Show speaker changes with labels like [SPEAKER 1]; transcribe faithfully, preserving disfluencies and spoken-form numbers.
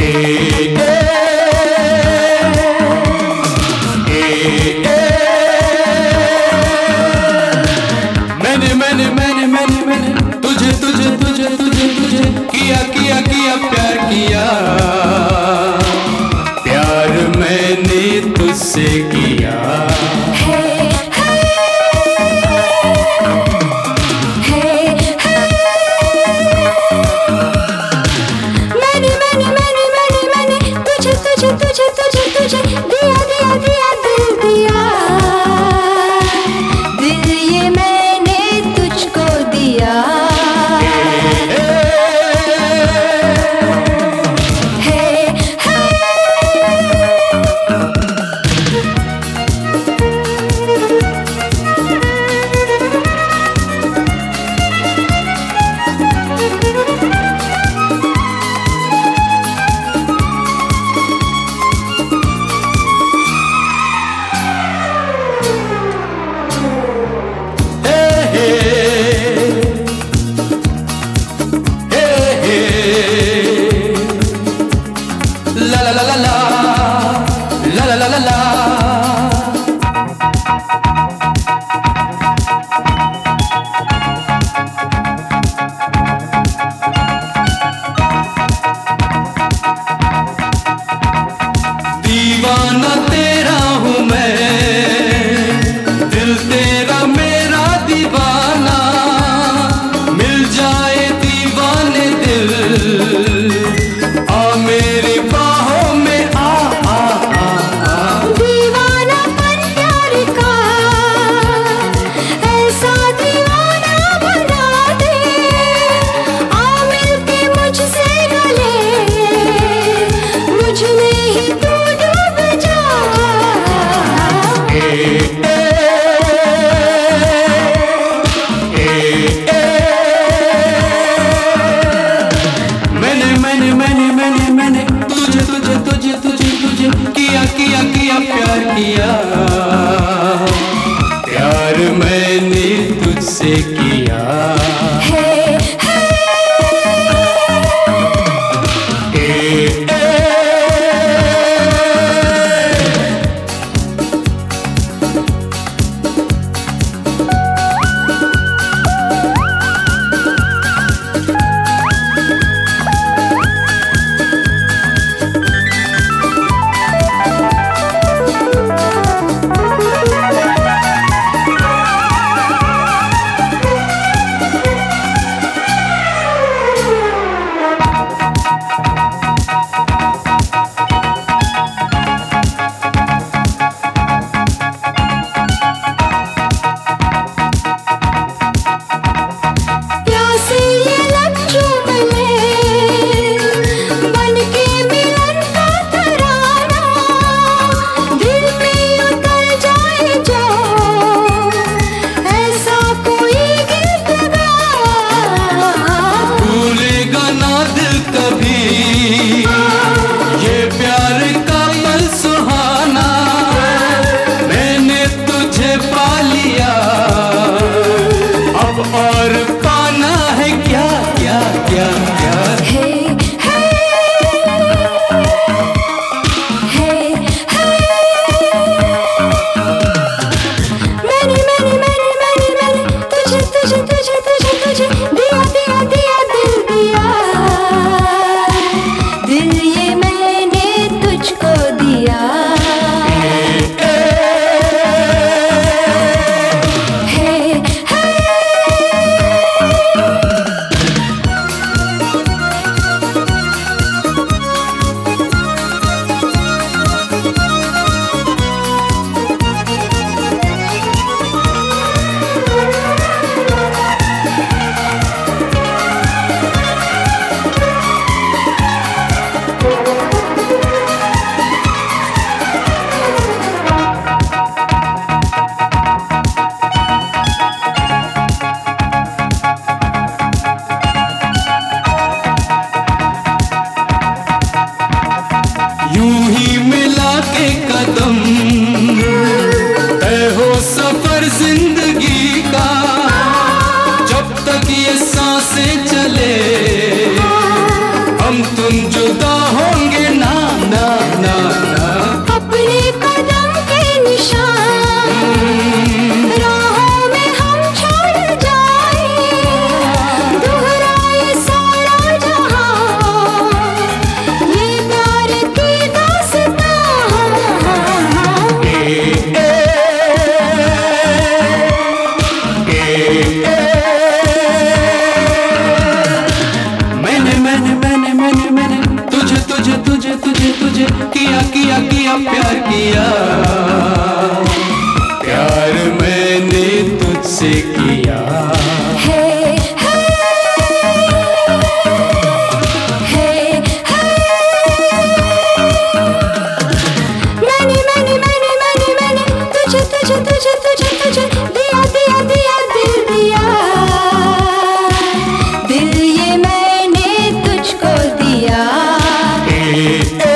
[SPEAKER 1] मैंने मैंने मैंने मैंने मैंने तुझे तुझे तुझे तुझे तुझे किया किया किया प्यार किया, प्यार मैंने तुझसे किया। La la la la la, la la la la la. दीवाना तेरा हूँ मैं, दिल तेरा मेरा दीवाना, मिल जाए दीवाने दिल, आ मेरे बाहों में आ आ आ आ।
[SPEAKER 2] दीवानापन प्यार का ऐसा दीवाना बना दे, आ मिलके मुझसे गले, मुझ में ही तू डूब जा।
[SPEAKER 1] ए, ए, ए, ए, मैंने मैंने मैंने मैंने मैंने तुझे तुझे तुझे तुझे तुझे किया किया किया प्यार किया, प्यार मैंने तुझसे किया। ए, ए,
[SPEAKER 2] प्यासे ये लब चूम ले, बनके मिलन का तराना, दिल में उतर जाए जो ऐसा कोई गीत गाना।
[SPEAKER 1] भूलेगा ना दिल कभी ये प्यार का पल सुहाना, मैंने तुझे पा लिया, अब और पाना है क्या क्या क्या क्या।
[SPEAKER 2] हे हे हे हे, मैंने मैंने मैंने मैंने मैंने तुझे तुझे तुझे तुझे तुझे दिया दिया दिया दिल दिया, दिल ये मैंने तुझको दिया। हे हे
[SPEAKER 1] यूं ही मिला के कदम तय हो सफर जिंदगी का, जब तक ये सांसें चले हम तुम जुदा होंगे किया, प्यार मैंने तुझसे किया।
[SPEAKER 2] है है है है मैंने मैंने मैंने मैंने मैंने तुझे तुझे तुझे तुझे तुझे दिया दिया दिया दिल दिया, दिल ये मैंने तुझको दिया।
[SPEAKER 1] ए,